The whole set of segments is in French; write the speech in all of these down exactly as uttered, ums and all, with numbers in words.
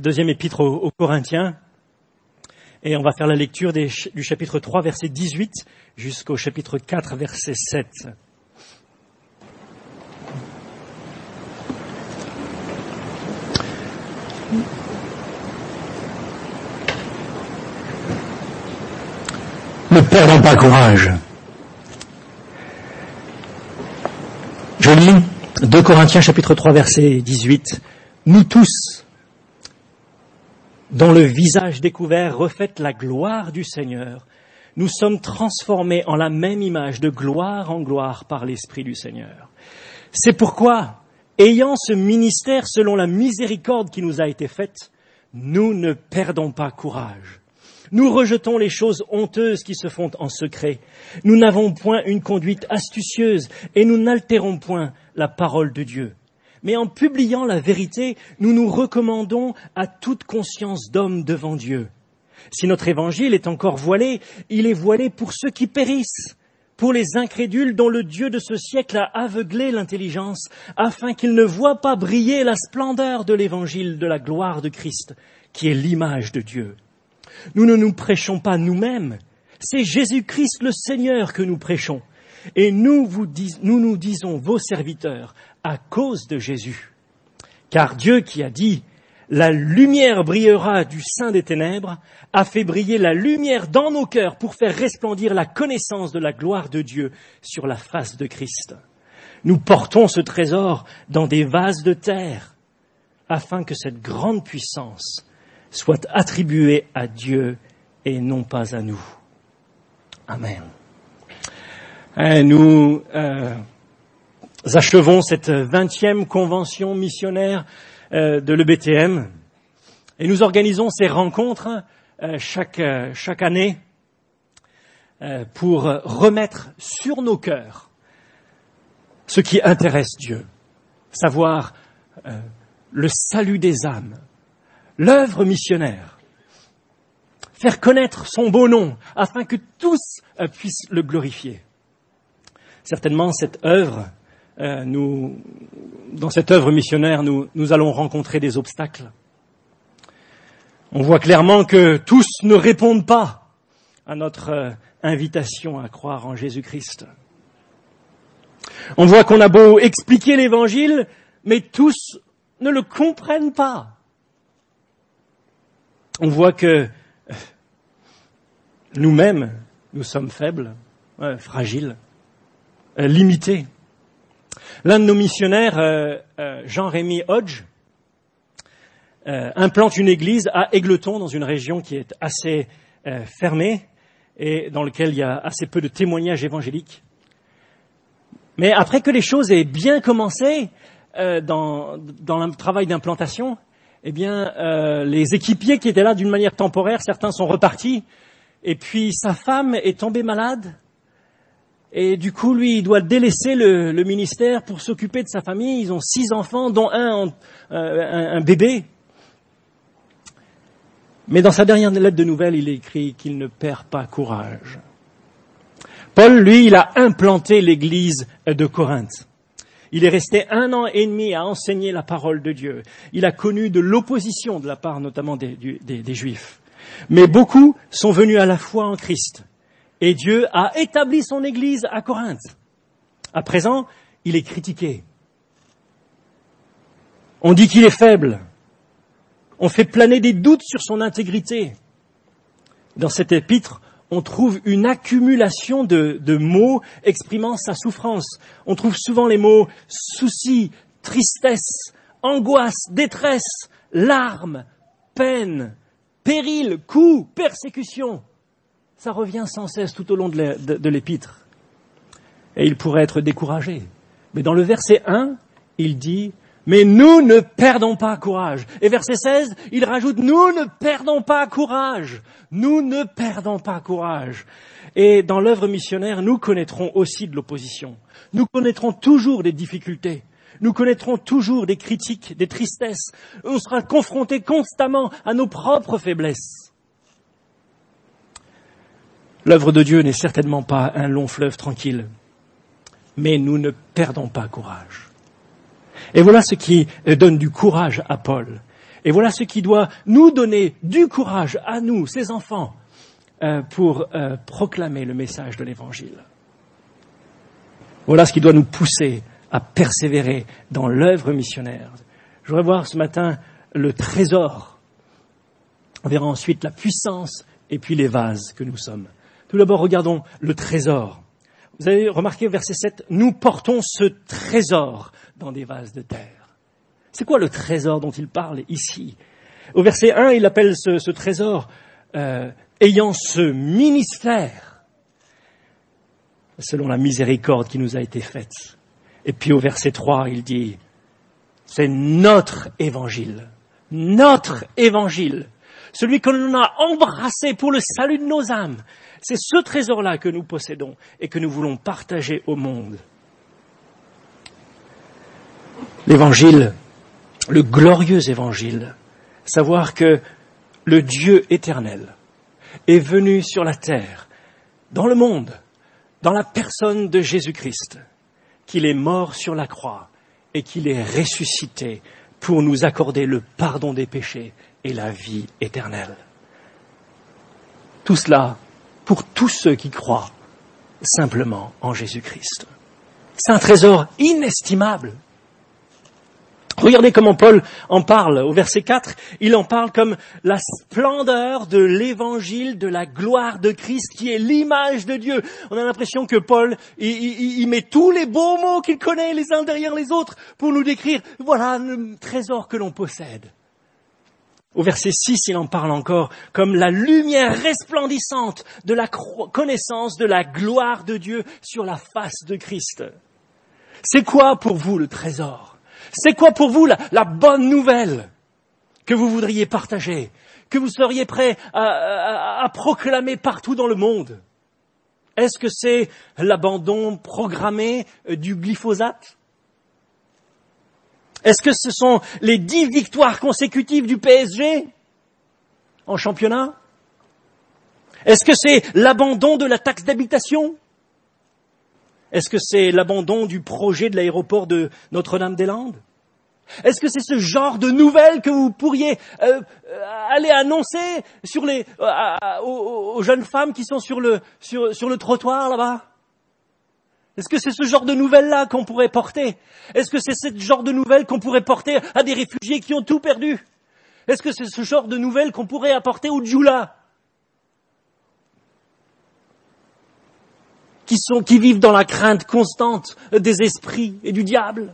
deuxième épître aux, aux Corinthiens. Et on va faire la lecture des, du chapitre trois, verset dix-huit, jusqu'au chapitre quatre, verset sept. Ne perdons pas courage. Je lis deux Corinthiens chapitre trois, verset dix-huit. Nous tous, dont le visage découvert reflète la gloire du Seigneur, nous sommes transformés en la même image de gloire en gloire par l'Esprit du Seigneur. C'est pourquoi, ayant ce ministère selon la miséricorde qui nous a été faite, nous ne perdons pas courage. Nous rejetons les choses honteuses qui se font en secret. Nous n'avons point une conduite astucieuse et nous n'altérons point la parole de Dieu. Mais en publiant la vérité, nous nous recommandons à toute conscience d'homme devant Dieu. Si notre évangile est encore voilé, il est voilé pour ceux qui périssent, pour les incrédules dont le Dieu de ce siècle a aveuglé l'intelligence, afin qu'ils ne voient pas briller la splendeur de l'évangile de la gloire de Christ, qui est l'image de Dieu. Nous ne nous prêchons pas nous-mêmes, c'est Jésus-Christ le Seigneur que nous prêchons. Et nous, vous dis, nous nous disons vos serviteurs à cause de Jésus. Car Dieu qui a dit « La lumière brillera du sein des ténèbres » a fait briller la lumière dans nos cœurs pour faire resplendir la connaissance de la gloire de Dieu sur la face de Christ. Nous portons ce trésor dans des vases de terre afin que cette grande puissance soit attribuée à Dieu et non pas à nous. Amen. Et nous euh, achevons cette vingtième convention missionnaire euh, de l'E B T M et nous organisons ces rencontres euh, chaque, euh, chaque année euh, pour remettre sur nos cœurs ce qui intéresse Dieu, savoir euh, le salut des âmes, l'œuvre missionnaire, faire connaître son beau nom afin que tous euh, puissent le glorifier. Certainement, cette œuvre, euh, nous, dans cette œuvre missionnaire, nous, nous allons rencontrer des obstacles. On voit clairement que tous ne répondent pas à notre euh, invitation à croire en Jésus-Christ. On voit qu'on a beau expliquer l'Évangile, mais tous ne le comprennent pas. On voit que euh, nous-mêmes, nous sommes faibles, euh, fragiles. Euh, limité. L'un de nos missionnaires, euh, euh, Jean-Rémy Hodge, euh, implante une église à Égletons, dans une région qui est assez euh, fermée et dans laquelle il y a assez peu de témoignages évangéliques. Mais après que les choses aient bien commencé euh, dans, dans le travail d'implantation, eh bien, euh, les équipiers qui étaient là d'une manière temporaire, certains sont repartis, et puis sa femme est tombée malade. Et du coup, lui, il doit délaisser le, le ministère pour s'occuper de sa famille. Ils ont six enfants, dont un, euh, un, un bébé. Mais dans sa dernière lettre de nouvelles, il écrit qu'il ne perd pas courage. Paul, lui, il a implanté l'église de Corinthe. Il est resté un an et demi à enseigner la parole de Dieu. Il a connu de l'opposition de la part notamment des, des, des Juifs. Mais beaucoup sont venus à la foi en Christ. Et Dieu a établi son Église à Corinthe. À présent, il est critiqué. On dit qu'il est faible. On fait planer des doutes sur son intégrité. Dans cet épître, on trouve une accumulation de, de mots exprimant sa souffrance. On trouve souvent les mots souci, tristesse, angoisse, détresse, larmes, peine, péril, coup, persécution. Ça revient sans cesse tout au long de, de, de l'épître. Et il pourrait être découragé. Mais dans le verset un, il dit « Mais nous ne perdons pas courage ». Et verset seize, il rajoute « Nous ne perdons pas courage ». Nous ne perdons pas courage. Et dans l'œuvre missionnaire, nous connaîtrons aussi de l'opposition. Nous connaîtrons toujours des difficultés. Nous connaîtrons toujours des critiques, des tristesses. On sera confrontés constamment à nos propres faiblesses. L'œuvre de Dieu n'est certainement pas un long fleuve tranquille, mais nous ne perdons pas courage. Et voilà ce qui donne du courage à Paul. Et voilà ce qui doit nous donner du courage à nous, ses enfants, euh, pour euh, proclamer le message de l'Évangile. Voilà ce qui doit nous pousser à persévérer dans l'œuvre missionnaire. Je voudrais voir ce matin le trésor. On verra ensuite la puissance et puis les vases que nous sommes. Tout d'abord, regardons le trésor. Vous avez remarqué au verset sept, nous portons ce trésor dans des vases de terre. C'est quoi le trésor dont il parle ici? Au verset un, il appelle ce, ce trésor euh, ayant ce ministère, selon la miséricorde qui nous a été faite. Et puis au verset trois, il dit, c'est notre évangile, notre évangile, celui que l'on a embrassé pour le salut de nos âmes. C'est ce trésor-là que nous possédons et que nous voulons partager au monde. L'évangile, le glorieux évangile, savoir que le Dieu éternel est venu sur la terre, dans le monde, dans la personne de Jésus-Christ, qu'il est mort sur la croix et qu'il est ressuscité pour nous accorder le pardon des péchés et la vie éternelle. Tout cela pour tous ceux qui croient simplement en Jésus-Christ. C'est un trésor inestimable. Regardez comment Paul en parle au verset quatre. Il en parle comme la splendeur de l'évangile de la gloire de Christ qui est l'image de Dieu. On a l'impression que Paul, il, il, il met tous les beaux mots qu'il connaît les uns derrière les autres pour nous décrire, voilà le trésor que l'on possède. Au verset six, il en parle encore comme la lumière resplendissante de la connaissance de la gloire de Dieu sur la face de Christ. C'est quoi pour vous le trésor? C'est quoi pour vous la, la bonne nouvelle que vous voudriez partager, que vous seriez prêt à, à, à proclamer partout dans le monde? Est-ce que c'est l'abandon programmé du glyphosate? Est-ce que ce sont les dix victoires consécutives du P S G en championnat? Est-ce que c'est l'abandon de la taxe d'habitation? Est-ce que c'est l'abandon du projet de l'aéroport de Notre-Dame-des-Landes? Est-ce que c'est ce genre de nouvelles que vous pourriez euh, aller annoncer sur les, euh, aux, aux jeunes femmes qui sont sur le, sur, sur le trottoir là-bas? Est-ce que c'est ce genre de nouvelles-là qu'on pourrait porter? Est-ce que c'est ce genre de nouvelles qu'on pourrait porter à des réfugiés qui ont tout perdu? Est-ce que c'est ce genre de nouvelles qu'on pourrait apporter aux Djoula, qui sont, qui vivent dans la crainte constante des esprits et du diable?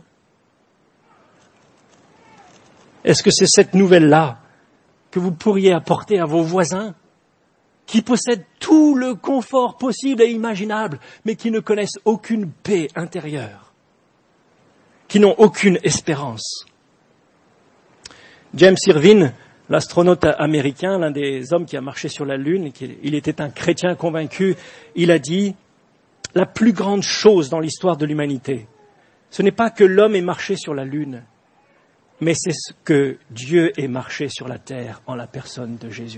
Est-ce que c'est cette nouvelle-là que vous pourriez apporter à vos voisins, qui possèdent tout le confort possible et imaginable, mais qui ne connaissent aucune paix intérieure, qui n'ont aucune espérance? James Irwin, l'astronaute américain, l'un des hommes qui a marché sur la Lune, il était un chrétien convaincu, il a dit « La plus grande chose dans l'histoire de l'humanité, ce n'est pas que l'homme ait marché sur la Lune, mais c'est ce que Dieu ait marché sur la terre en la personne de Jésus. »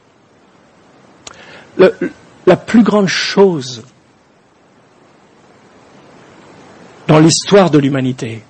Le, la plus grande chose dans l'histoire de l'humanité,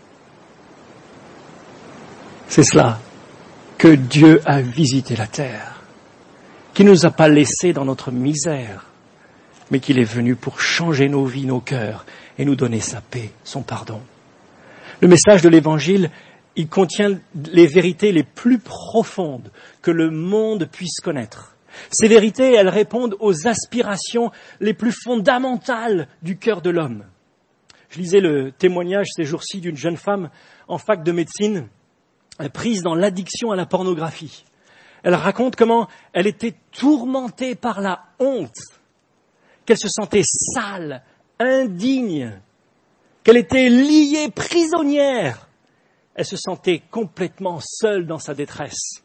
c'est cela, que Dieu a visité la terre, qu'il ne nous a pas laissés dans notre misère, mais qu'il est venu pour changer nos vies, nos cœurs, et nous donner sa paix, son pardon. Le message de l'Évangile, il contient les vérités les plus profondes que le monde puisse connaître. Ces vérités, elles répondent aux aspirations les plus fondamentales du cœur de l'homme. Je lisais le témoignage ces jours-ci d'une jeune femme en fac de médecine, prise dans l'addiction à la pornographie. Elle raconte comment elle était tourmentée par la honte, qu'elle se sentait sale, indigne, qu'elle était liée, prisonnière. Elle se sentait complètement seule dans sa détresse.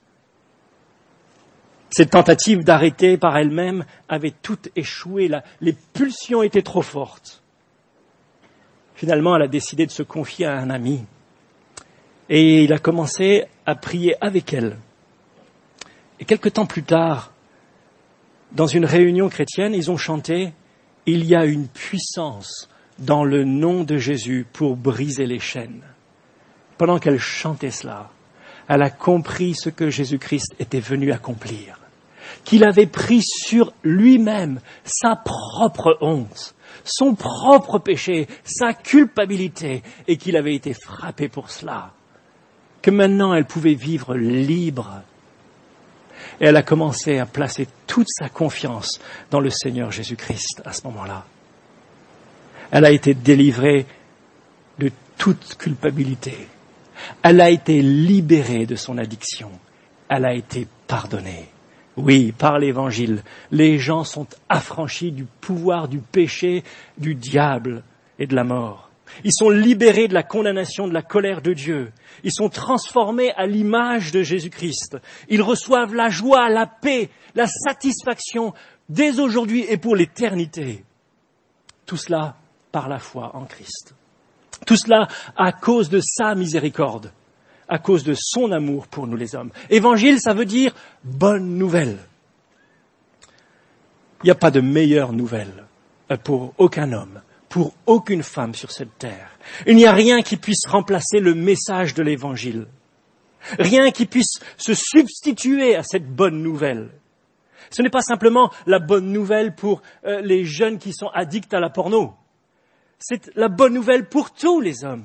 Cette tentative d'arrêter par elle-même avait toutes échoué. La, les pulsions étaient trop fortes. Finalement, elle a décidé de se confier à un ami. Et il a commencé à prier avec elle. Et quelque temps plus tard, dans une réunion chrétienne, ils ont chanté « Il y a une puissance dans le nom de Jésus pour briser les chaînes ». Pendant qu'elle chantait cela, Elle a compris ce que Jésus-Christ était venu accomplir. Qu'il avait pris sur lui-même sa propre honte, son propre péché, sa culpabilité, et qu'il avait été frappé pour cela. Que maintenant elle pouvait vivre libre. Et elle a commencé à placer toute sa confiance dans le Seigneur Jésus-Christ à ce moment-là. Elle a été délivrée de toute culpabilité. Elle a été libérée de son addiction. Elle a été pardonnée. Oui, par l'Évangile, les gens sont affranchis du pouvoir du péché, du diable et de la mort. Ils sont libérés de la condamnation, de la colère de Dieu. Ils sont transformés à l'image de Jésus-Christ. Ils reçoivent la joie, la paix, la satisfaction dès aujourd'hui et pour l'éternité. Tout cela par la foi en Christ. Tout cela à cause de sa miséricorde, à cause de son amour pour nous les hommes. Évangile, ça veut dire bonne nouvelle. Il n'y a pas de meilleure nouvelle pour aucun homme, pour aucune femme sur cette terre. Il n'y a rien qui puisse remplacer le message de l'Évangile. Rien qui puisse se substituer à cette bonne nouvelle. Ce n'est pas simplement la bonne nouvelle pour euh, les jeunes qui sont addicts à la porno. C'est la bonne nouvelle pour tous les hommes.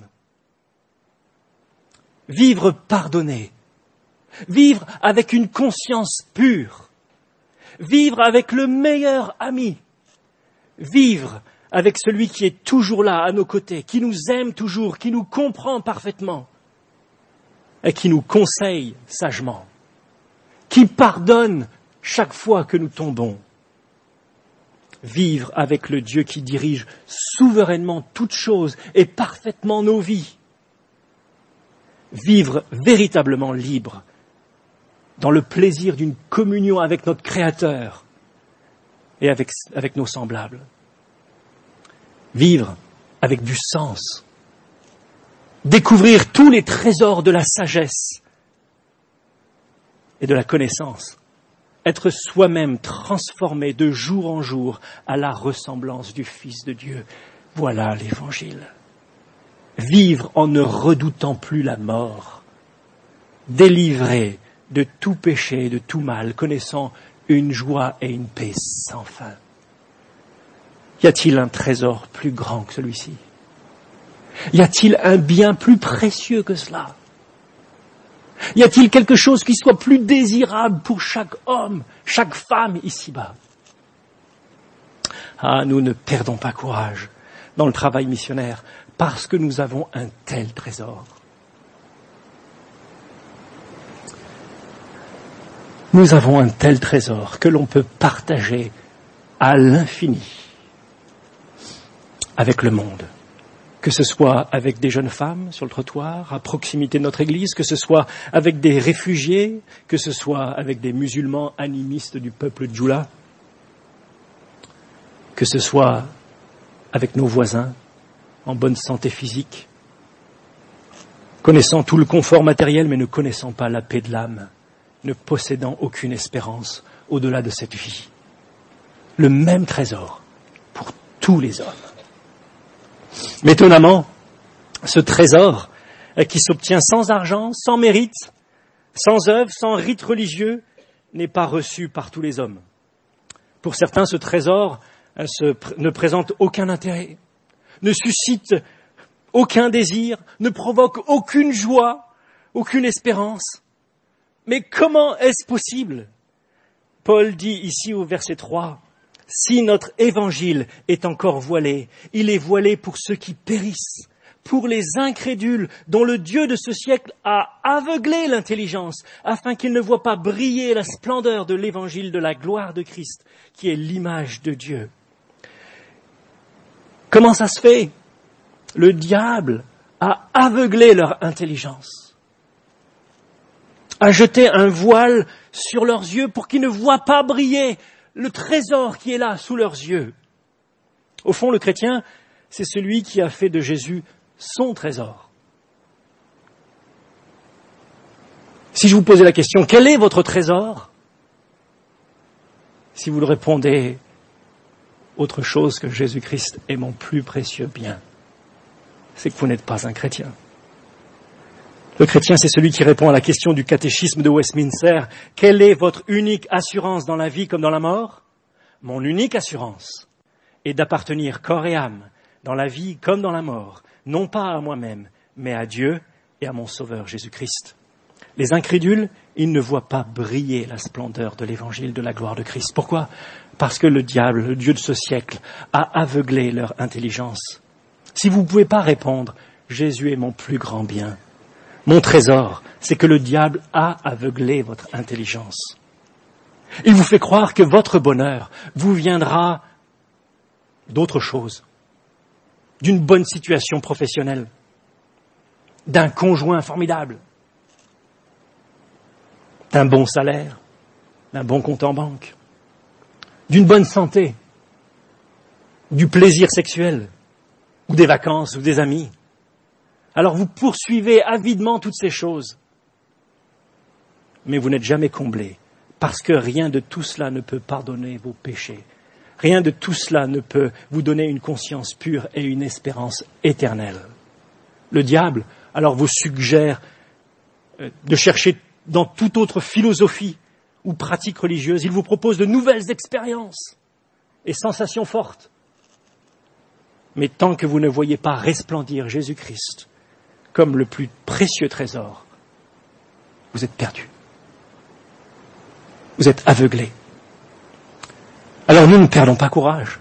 Vivre pardonné. Vivre avec une conscience pure. Vivre avec le meilleur ami. Vivre avec celui qui est toujours là, à nos côtés, qui nous aime toujours, qui nous comprend parfaitement et qui nous conseille sagement, qui pardonne chaque fois que nous tombons. Vivre avec le Dieu qui dirige souverainement toutes choses et parfaitement nos vies. Vivre véritablement libre, dans le plaisir d'une communion avec notre Créateur et avec, avec nos semblables. Vivre avec du sens. Découvrir tous les trésors de la sagesse et de la connaissance. Être soi-même transformé de jour en jour à la ressemblance du Fils de Dieu. Voilà l'Évangile. Vivre en ne redoutant plus la mort. Délivré de tout péché et de tout mal, connaissant une joie et une paix sans fin. Y a-t-il un trésor plus grand que celui-ci? Y a-t-il un bien plus précieux que cela? Y a-t-il quelque chose qui soit plus désirable pour chaque homme, chaque femme ici-bas? Ah, nous ne perdons pas courage dans le travail missionnaire parce que nous avons un tel trésor. Nous avons un tel trésor que l'on peut partager à l'infini avec le monde. Que ce soit avec des jeunes femmes sur le trottoir, à proximité de notre église, que ce soit avec des réfugiés, que ce soit avec des musulmans animistes du peuple Djoula, que ce soit avec nos voisins en bonne santé physique, connaissant tout le confort matériel mais ne connaissant pas la paix de l'âme, ne possédant aucune espérance au-delà de cette vie. Le même trésor pour tous les hommes. Mais étonnamment, ce trésor euh, qui s'obtient sans argent, sans mérite, sans œuvre, sans rite religieux, n'est pas reçu par tous les hommes. Pour certains, ce trésor euh, se, ne présente aucun intérêt, ne suscite aucun désir, ne provoque aucune joie, aucune espérance. Mais comment est-ce possible? Paul dit ici au verset trois, « Si notre évangile est encore voilé, il est voilé pour ceux qui périssent, pour les incrédules dont le Dieu de ce siècle a aveuglé l'intelligence, afin qu'ils ne voient pas briller la splendeur de l'évangile de la gloire de Christ, qui est l'image de Dieu. » Comment ça se fait? Le diable a aveuglé leur intelligence, a jeté un voile sur leurs yeux pour qu'ils ne voient pas briller le trésor qui est là sous leurs yeux. Au fond, le chrétien, c'est celui qui a fait de Jésus son trésor. Si je vous posais la question, quel est votre trésor? Si vous le répondez, autre chose que Jésus-Christ est mon plus précieux bien, c'est que vous n'êtes pas un chrétien. Le chrétien, c'est celui qui répond à la question du catéchisme de Westminster. Quelle est votre unique assurance dans la vie comme dans la mort? Mon unique assurance est d'appartenir corps et âme, dans la vie comme dans la mort, non pas à moi-même, mais à Dieu et à mon Sauveur Jésus-Christ. Les incrédules, ils ne voient pas briller la splendeur de l'évangile de la gloire de Christ. Pourquoi? Parce que le diable, le Dieu de ce siècle, a aveuglé leur intelligence. Si vous ne pouvez pas répondre, Jésus est mon plus grand bien. Mon trésor, c'est que le diable a aveuglé votre intelligence. Il vous fait croire que votre bonheur vous viendra d'autre chose, d'une bonne situation professionnelle, d'un conjoint formidable, d'un bon salaire, d'un bon compte en banque, d'une bonne santé, du plaisir sexuel, ou des vacances, ou des amis. Alors vous poursuivez avidement toutes ces choses, mais vous n'êtes jamais comblé, parce que rien de tout cela ne peut pardonner vos péchés. Rien de tout cela ne peut vous donner une conscience pure et une espérance éternelle. Le diable, alors, vous suggère de chercher dans toute autre philosophie ou pratique religieuse. Il vous propose de nouvelles expériences et sensations fortes. Mais tant que vous ne voyez pas resplendir Jésus-Christ comme le plus précieux trésor, vous êtes perdu. Vous êtes aveuglé. Alors nous ne perdons pas courage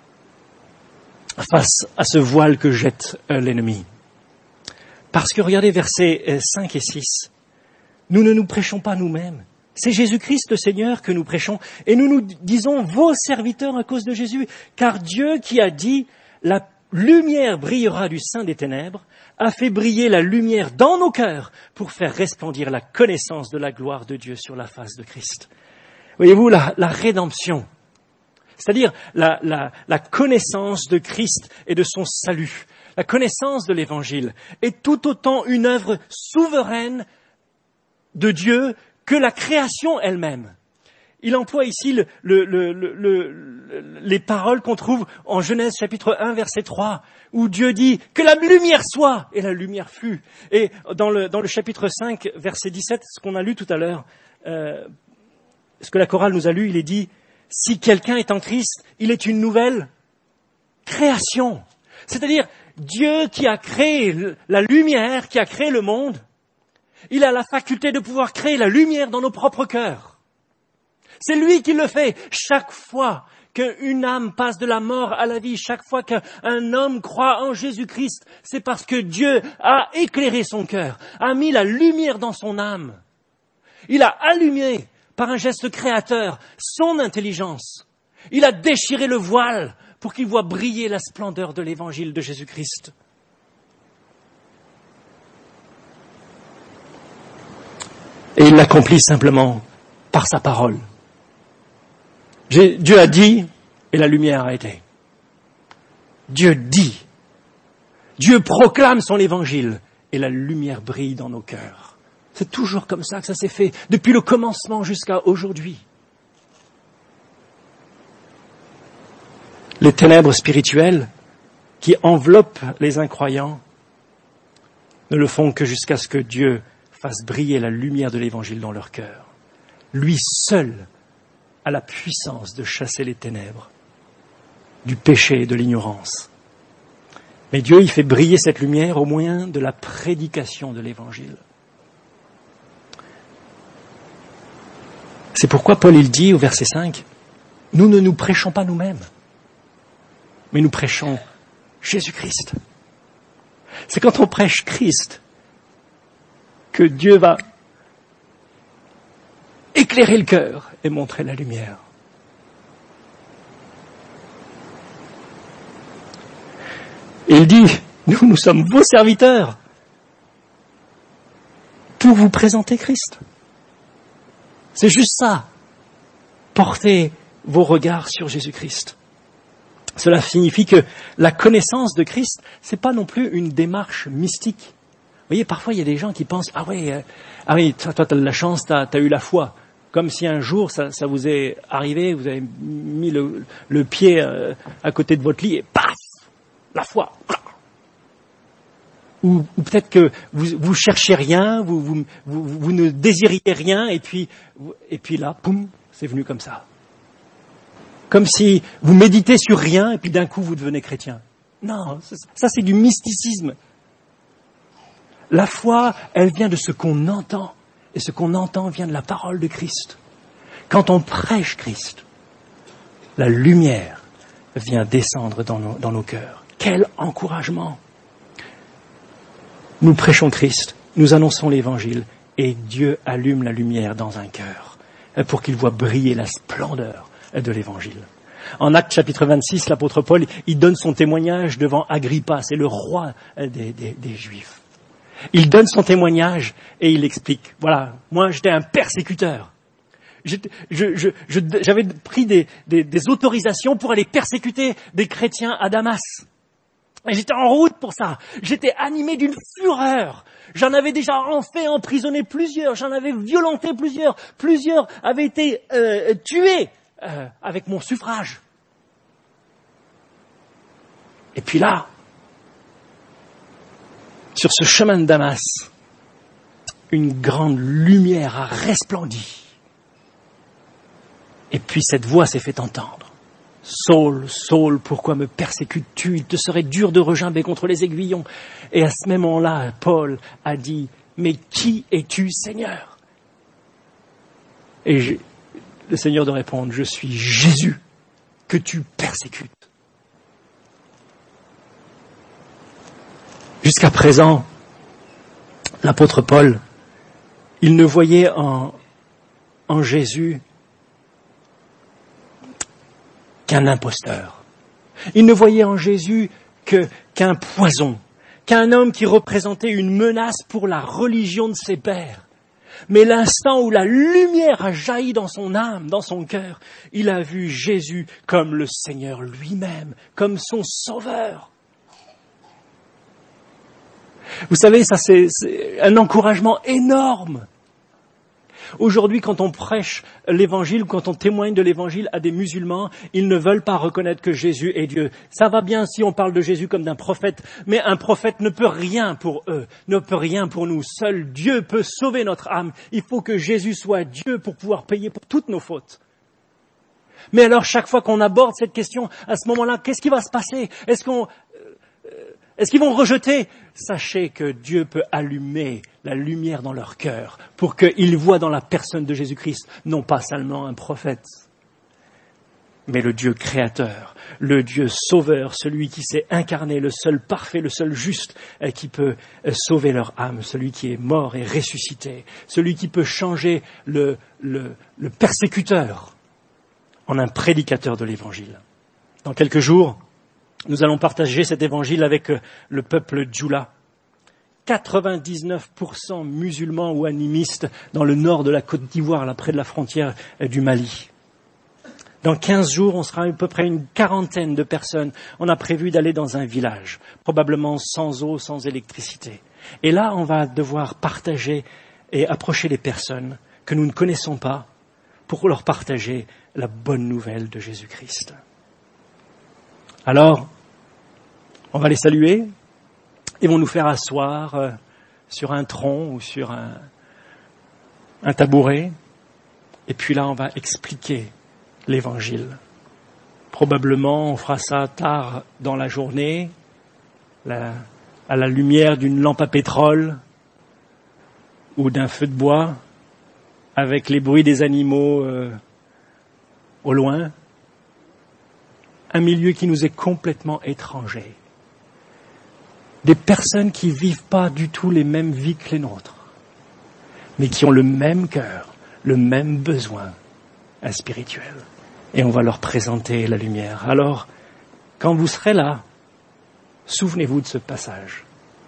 face à ce voile que jette l'ennemi. Parce que regardez versets cinq et six, nous ne nous prêchons pas nous-mêmes. C'est Jésus-Christ le Seigneur que nous prêchons et nous nous disons vos serviteurs à cause de Jésus. Car Dieu qui a dit la lumière brillera du sein des ténèbres a fait briller la lumière dans nos cœurs pour faire resplendir la connaissance de la gloire de Dieu sur la face de Christ. Voyez-vous, la, la rédemption, c'est-à-dire la, la, la connaissance de Christ et de son salut, la connaissance de l'Évangile est tout autant une œuvre souveraine de Dieu que la création elle-même. Il emploie ici le, le, le, le, le, les paroles qu'on trouve en Genèse chapitre un verset trois, où Dieu dit que la lumière soit, et la lumière fut. Et dans le, dans le chapitre cinq verset dix-sept, ce qu'on a lu tout à l'heure, euh, ce que la chorale nous a lu, il est dit si quelqu'un est en Christ, il est une nouvelle création. C'est-à-dire Dieu qui a créé la lumière, qui a créé le monde, il a la faculté de pouvoir créer la lumière dans nos propres cœurs. C'est lui qui le fait. Chaque fois qu'une âme passe de la mort à la vie, chaque fois qu'un homme croit en Jésus-Christ, c'est parce que Dieu a éclairé son cœur, a mis la lumière dans son âme. Il a allumé, par un geste créateur, son intelligence. Il a déchiré le voile pour qu'il voie briller la splendeur de l'évangile de Jésus-Christ. Et il l'accomplit simplement par sa parole. Dieu a dit, et la lumière a été. Dieu dit. Dieu proclame son évangile, et la lumière brille dans nos cœurs. C'est toujours comme ça que ça s'est fait, depuis le commencement jusqu'à aujourd'hui. Les ténèbres spirituelles qui enveloppent les incroyants ne le font que jusqu'à ce que Dieu fasse briller la lumière de l'évangile dans leur cœur. Lui seul a la puissance de chasser les ténèbres, du péché et de l'ignorance. Mais Dieu, il fait briller cette lumière au moyen de la prédication de l'évangile. C'est pourquoi Paul, il dit au verset cinq, « Nous ne nous prêchons pas nous-mêmes, mais nous prêchons Jésus-Christ. » C'est quand on prêche Christ que Dieu va éclairer le cœur et montrer la lumière. Et il dit, nous, nous sommes vos serviteurs pour vous présenter Christ. C'est juste ça. Portez vos regards sur Jésus-Christ. Cela signifie que la connaissance de Christ, c'est pas non plus une démarche mystique. Vous voyez, parfois il y a des gens qui pensent, ah oui, euh, ah oui, toi, toi t'as de la chance, t'as, t'as eu la foi. Comme si un jour ça, ça vous est arrivé, vous avez mis le, le pied euh, à côté de votre lit et paf, la foi. ou, ou peut-être que vous, vous cherchez rien, vous, vous, vous, vous ne désiriez rien, et puis, et puis là, poum, c'est venu comme ça. Comme si vous méditez sur rien, et puis d'un coup vous devenez chrétien. Non, ça c'est du mysticisme. La foi, elle vient de ce qu'on entend, et ce qu'on entend vient de la parole de Christ. Quand on prêche Christ, la lumière vient descendre dans nos, dans nos cœurs. Quel encouragement! Nous prêchons Christ, nous annonçons l'Évangile, et Dieu allume la lumière dans un cœur pour qu'il voit briller la splendeur de l'Évangile. En Actes chapitre vingt-six, l'apôtre Paul, il donne son témoignage devant Agrippa, c'est le roi des, des, des Juifs. Il donne son témoignage et il explique, voilà, moi j'étais un persécuteur. Je, je, je, je, j'avais pris des, des, des autorisations pour aller persécuter des chrétiens à Damas. Et j'étais en route pour ça. J'étais animé d'une fureur. J'en avais déjà en fait emprisonné plusieurs. J'en avais violenté plusieurs. Plusieurs avaient été euh, tués euh, avec mon suffrage. Et puis là, sur ce chemin de Damas, une grande lumière a resplendi. Et puis cette voix s'est fait entendre. Saul, Saul, pourquoi me persécutes-tu? Il te serait dur de regimber contre les aiguillons. Et à ce moment-là, Paul a dit, mais qui es-tu, Seigneur? Et je, le Seigneur de répondre, je suis Jésus que tu persécutes. Jusqu'à présent, l'apôtre Paul, il ne voyait en, en Jésus qu'un imposteur. Il ne voyait en Jésus que, qu'un poison, qu'un homme qui représentait une menace pour la religion de ses pères. Mais l'instant où la lumière a jailli dans son âme, dans son cœur, il a vu Jésus comme le Seigneur lui-même, comme son Sauveur. Vous savez, ça c'est, c'est un encouragement énorme. Aujourd'hui, quand on prêche l'évangile, quand on témoigne de l'évangile à des musulmans, ils ne veulent pas reconnaître que Jésus est Dieu. Ça va bien si on parle de Jésus comme d'un prophète, mais un prophète ne peut rien pour eux, ne peut rien pour nous. Seul Dieu peut sauver notre âme. Il faut que Jésus soit Dieu pour pouvoir payer pour toutes nos fautes. Mais alors, chaque fois qu'on aborde cette question, à ce moment-là, qu'est-ce qui va se passer? Est-ce qu'on... Est-ce qu'ils vont rejeter? Sachez que Dieu peut allumer la lumière dans leur cœur pour qu'ils voient dans la personne de Jésus-Christ non pas seulement un prophète, mais le Dieu créateur, le Dieu sauveur, celui qui s'est incarné, le seul parfait, le seul juste qui peut sauver leur âme, celui qui est mort et ressuscité, celui qui peut changer le, le, le persécuteur en un prédicateur de l'Évangile. Dans quelques jours, nous allons partager cet évangile avec le peuple Djoula. quatre-vingt-dix-neuf pour cent musulmans ou animistes dans le nord de la Côte d'Ivoire, là près de la frontière du Mali. Dans quinze jours, on sera à peu près une quarantaine de personnes. On a prévu d'aller dans un village, probablement sans eau, sans électricité. Et là, on va devoir partager et approcher les personnes que nous ne connaissons pas pour leur partager la bonne nouvelle de Jésus-Christ. Alors, on va les saluer. Ils vont nous faire asseoir euh, sur un tronc ou sur un, un tabouret. Et puis là, on va expliquer l'Évangile. Probablement, on fera ça tard dans la journée, la, à la lumière d'une lampe à pétrole ou d'un feu de bois, avec les bruits des animaux euh, au loin. Un milieu qui nous est complètement étranger. Des personnes qui vivent pas du tout les mêmes vies que les nôtres, mais qui ont le même cœur, le même besoin spirituel. Et on va leur présenter la lumière. Alors, quand vous serez là, souvenez-vous de ce passage.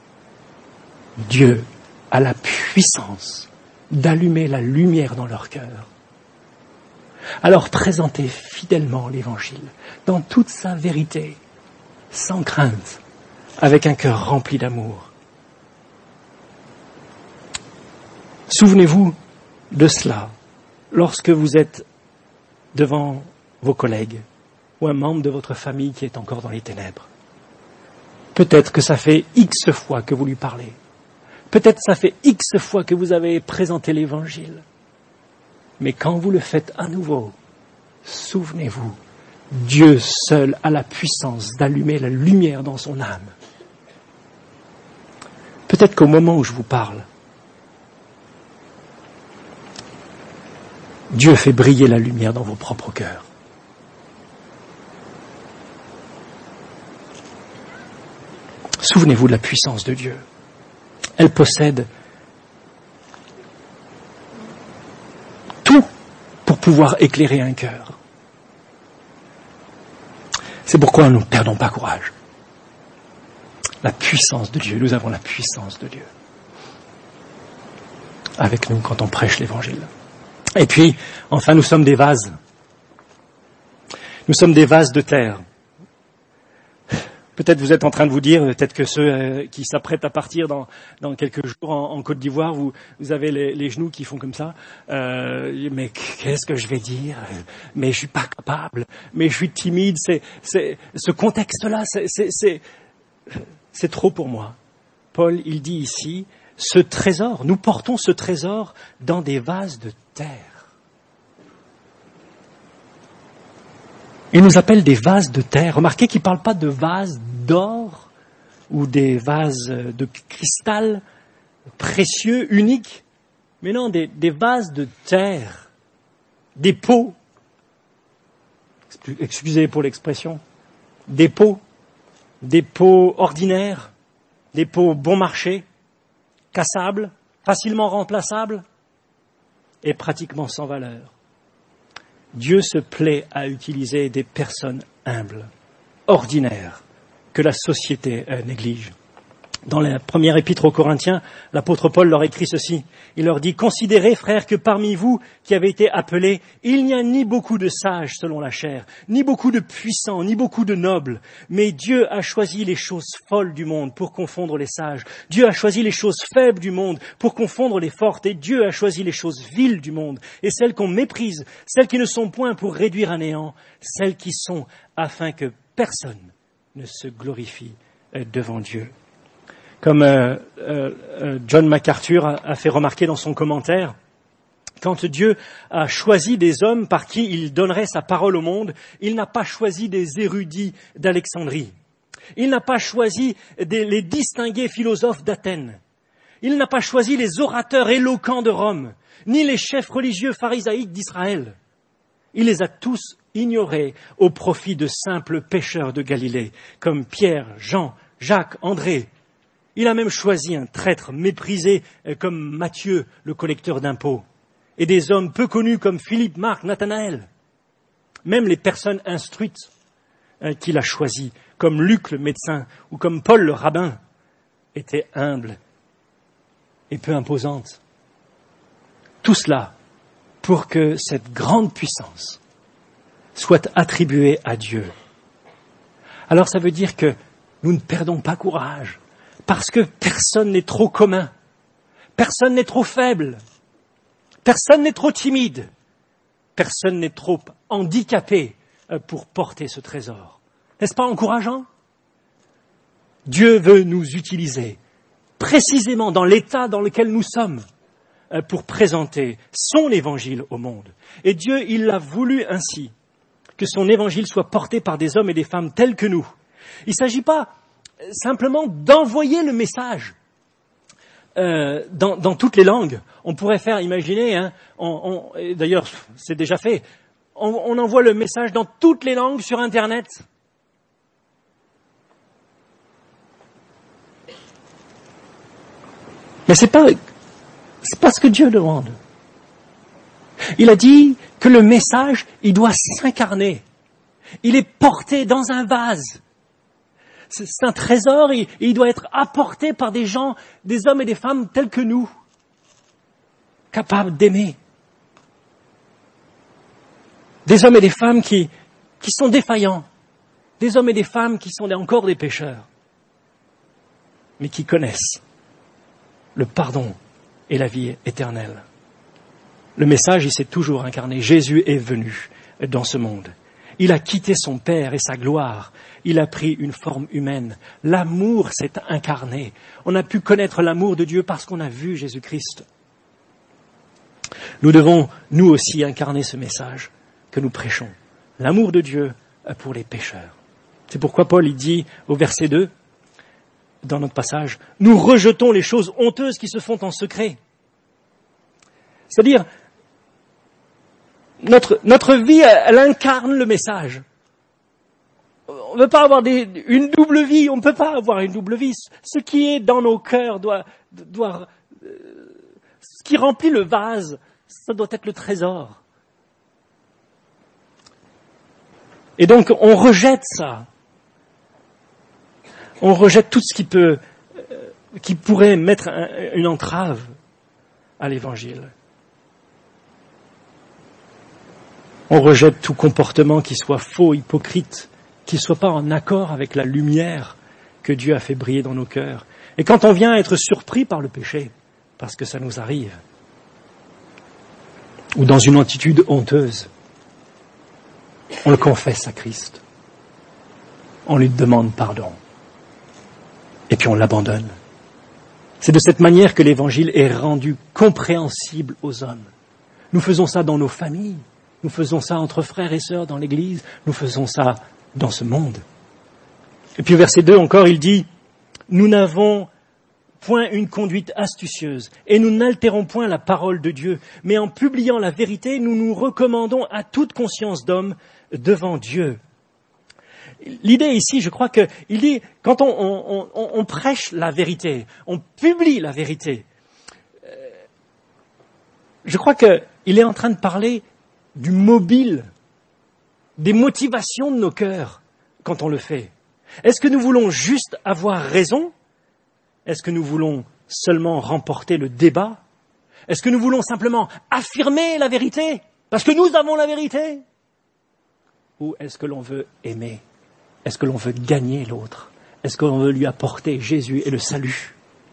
Dieu a la puissance d'allumer la lumière dans leur cœur. Alors présentez fidèlement l'Évangile, dans toute sa vérité, sans crainte, avec un cœur rempli d'amour. Souvenez-vous de cela lorsque vous êtes devant vos collègues ou un membre de votre famille qui est encore dans les ténèbres. Peut-être que ça fait X fois que vous lui parlez. Peut-être que ça fait X fois que vous avez présenté l'Évangile. Mais quand vous le faites à nouveau, souvenez-vous, Dieu seul a la puissance d'allumer la lumière dans son âme. Peut-être qu'au moment où je vous parle, Dieu fait briller la lumière dans vos propres cœurs. Souvenez-vous de la puissance de Dieu. Elle possède tout pour pouvoir éclairer un cœur. C'est pourquoi nous ne perdons pas courage. La puissance de Dieu, nous avons la puissance de Dieu avec nous quand on prêche l'Évangile. Et puis, enfin, nous sommes des vases. Nous sommes des vases de terre. Peut-être vous êtes en train de vous dire, peut-être que ceux euh, qui s'apprêtent à partir dans, dans quelques jours en, en Côte d'Ivoire, vous, vous avez les, les genoux qui font comme ça. Euh, mais qu'est-ce que je vais dire? Mais je suis pas capable. Mais je suis timide. C'est, c'est, ce contexte-là, c'est, c'est, c'est, c'est trop pour moi. Paul, il dit ici, ce trésor, nous portons ce trésor dans des vases de terre. Il nous appelle des vases de terre. Remarquez qu'il ne parle pas de vases d'or ou des vases de cristal précieux, uniques, mais non, des, des vases de terre, des pots, excusez pour l'expression, des pots, des pots ordinaires, des pots bon marché, cassables, facilement remplaçables et pratiquement sans valeur. Dieu se plaît à utiliser des personnes humbles, ordinaires, que la société euh, néglige. Dans la première épître aux Corinthiens, l'apôtre Paul leur écrit ceci. Il leur dit « Considérez, frères, que parmi vous qui avez été appelés, il n'y a ni beaucoup de sages selon la chair, ni beaucoup de puissants, ni beaucoup de nobles, mais Dieu a choisi les choses folles du monde pour confondre les sages. Dieu a choisi les choses faibles du monde pour confondre les fortes, et Dieu a choisi les choses viles du monde, et celles qu'on méprise, celles qui ne sont point pour réduire à néant, celles qui sont afin que personne ne se glorifie devant Dieu. » Comme euh, euh, John MacArthur a, a fait remarquer dans son commentaire, quand Dieu a choisi des hommes par qui il donnerait sa parole au monde, il n'a pas choisi des érudits d'Alexandrie. Il n'a pas choisi des, les distingués philosophes d'Athènes. Il n'a pas choisi les orateurs éloquents de Rome, ni les chefs religieux pharisaïques d'Israël. Il les a tous ignorés au profit de simples pêcheurs de Galilée, comme Pierre, Jean, Jacques, André. Il a même choisi un traître méprisé comme Matthieu, le collecteur d'impôts, et des hommes peu connus comme Philippe, Marc, Nathanaël. Même les personnes instruites hein, qu'il a choisies, comme Luc le médecin ou comme Paul le rabbin, étaient humbles et peu imposantes. Tout cela pour que cette grande puissance soit attribuée à Dieu. Alors ça veut dire que nous ne perdons pas courage. Parce que personne n'est trop commun, personne n'est trop faible, personne n'est trop timide, personne n'est trop handicapé pour porter ce trésor. N'est-ce pas encourageant? Dieu veut nous utiliser précisément dans l'état dans lequel nous sommes pour présenter son évangile au monde. Et Dieu, il l'a voulu ainsi, que son évangile soit porté par des hommes et des femmes tels que nous. Il ne s'agit pas simplement d'envoyer le message euh, dans, dans toutes les langues. On pourrait faire, imaginez, hein, on, on, d'ailleurs c'est déjà fait, on, on envoie le message dans toutes les langues sur Internet. Mais c'est pas, c'est pas ce que Dieu demande. Il a dit que le message, il doit s'incarner. Il est porté dans un vase. C'est un trésor et il doit être apporté par des gens, des hommes et des femmes tels que nous, capables d'aimer. Des hommes et des femmes qui, qui sont défaillants, des hommes et des femmes qui sont encore des pécheurs, mais qui connaissent le pardon et la vie éternelle. Le message, il s'est toujours incarné. Jésus est venu dans ce monde. Il a quitté son Père et sa gloire. Il a pris une forme humaine. L'amour s'est incarné. On a pu connaître l'amour de Dieu parce qu'on a vu Jésus-Christ. Nous devons, nous aussi, incarner ce message que nous prêchons. L'amour de Dieu pour les pécheurs. C'est pourquoi Paul il dit au verset deux, dans notre passage, « Nous rejetons les choses honteuses qui se font en secret. » C'est-à-dire, notre, notre vie, elle incarne le message. On ne veut pas avoir des, une double vie, on ne peut pas avoir une double vie. Ce qui est dans nos cœurs doit, doit euh, ce qui remplit le vase, ça doit être le trésor. Et donc, on rejette ça. On rejette tout ce qui peut, euh, qui pourrait mettre un, une entrave à l'Évangile. On rejette tout comportement qui soit faux, hypocrite, qui ne soit pas en accord avec la lumière que Dieu a fait briller dans nos cœurs. Et quand on vient être surpris par le péché, parce que ça nous arrive, ou dans une attitude honteuse, on le confesse à Christ. On lui demande pardon. Et puis on l'abandonne. C'est de cette manière que l'Évangile est rendu compréhensible aux hommes. Nous faisons ça dans nos familles. Nous faisons ça entre frères et sœurs dans l'Église. Nous faisons ça dans ce monde. Et puis au verset deux encore, il dit « Nous n'avons point une conduite astucieuse et nous n'altérons point la parole de Dieu, mais en publiant la vérité, nous nous recommandons à toute conscience d'homme devant Dieu. » L'idée ici, je crois qu'il dit, quand on, on, on, on prêche la vérité, on publie la vérité, euh, je crois qu'il est en train de parler du mobile, des motivations de nos cœurs quand on le fait. Est-ce que nous voulons juste avoir raison ? Est-ce que nous voulons seulement remporter le débat ? Est-ce que nous voulons simplement affirmer la vérité parce que nous avons la vérité ? Ou est-ce que l'on veut aimer ? Est-ce que l'on veut gagner l'autre ? Est-ce qu'on veut lui apporter Jésus et le salut ?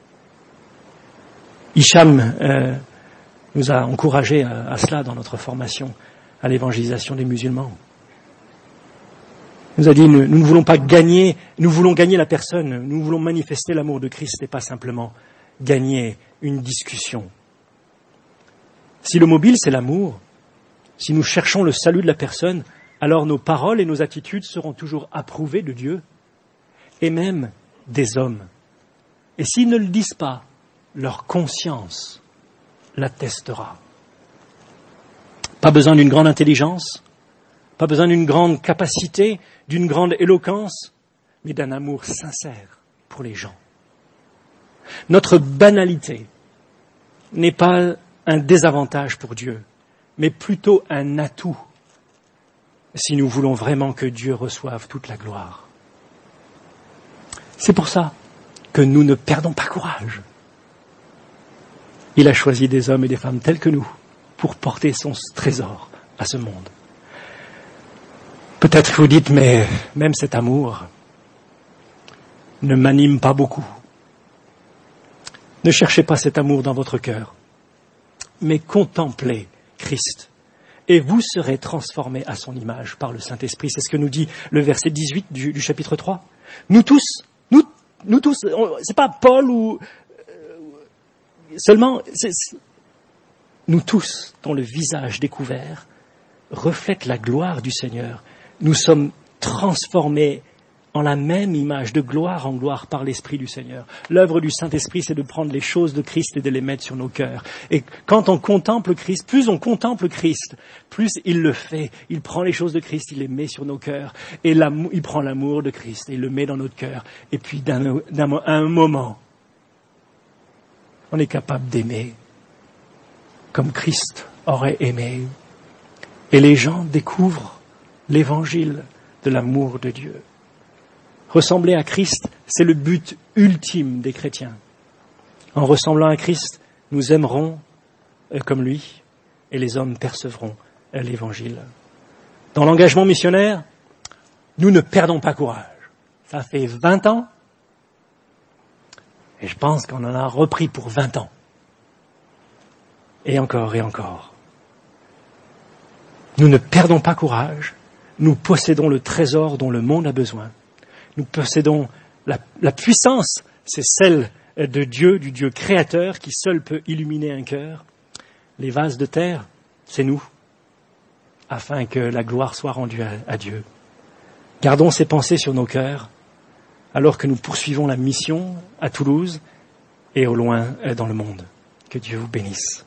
Hicham euh, nous a encouragés à, à cela dans notre formation à l'évangélisation des musulmans. Il nous a dit, nous, nous ne voulons pas gagner, nous voulons gagner la personne, nous voulons manifester l'amour de Christ et pas simplement gagner une discussion. Si le mobile c'est l'amour, si nous cherchons le salut de la personne, alors nos paroles et nos attitudes seront toujours approuvées de Dieu et même des hommes. Et s'ils ne le disent pas, leur conscience l'attestera. Pas besoin d'une grande intelligence, pas besoin d'une grande capacité, d'une grande éloquence, mais d'un amour sincère pour les gens. Notre banalité n'est pas un désavantage pour Dieu, mais plutôt un atout si nous voulons vraiment que Dieu reçoive toute la gloire. C'est pour ça que nous ne perdons pas courage. Il a choisi des hommes et des femmes tels que nous pour porter son trésor à ce monde. Peut-être que vous dites, mais même cet amour ne m'anime pas beaucoup. Ne cherchez pas cet amour dans votre cœur, mais contemplez Christ. Et vous serez transformés à son image par le Saint-Esprit. C'est ce que nous dit le verset dix-huit du, du chapitre trois. Nous tous, nous, nous tous, on, c'est pas Paul ou euh, seulement, c'est, c'est, nous tous, dont le visage découvert reflète la gloire du Seigneur, nous sommes transformés en la même image, de gloire en gloire, par l'Esprit du Seigneur. L'œuvre du Saint-Esprit, c'est de prendre les choses de Christ et de les mettre sur nos cœurs. Et quand on contemple Christ, plus on contemple Christ, plus il le fait. Il prend les choses de Christ, il les met sur nos cœurs. Et il prend l'amour de Christ et il le met dans notre cœur. Et puis, d'un, d'un, à un moment, on est capable d'aimer comme Christ aurait aimé. Et les gens découvrent l'évangile de l'amour de Dieu. Ressembler à Christ, c'est le but ultime des chrétiens. En ressemblant à Christ, nous aimerons comme lui et les hommes percevront l'évangile. Dans l'engagement missionnaire, nous ne perdons pas courage. Ça fait vingt ans et je pense qu'on en a repris pour vingt ans. Et encore et encore. Nous ne perdons pas courage, nous possédons le trésor dont le monde a besoin. Nous possédons la, la puissance, c'est celle de Dieu, du Dieu créateur qui seul peut illuminer un cœur. Les vases de terre, c'est nous, afin que la gloire soit rendue à, à Dieu. Gardons ces pensées sur nos cœurs, alors que nous poursuivons la mission à Toulouse et au loin dans le monde. Que Dieu vous bénisse.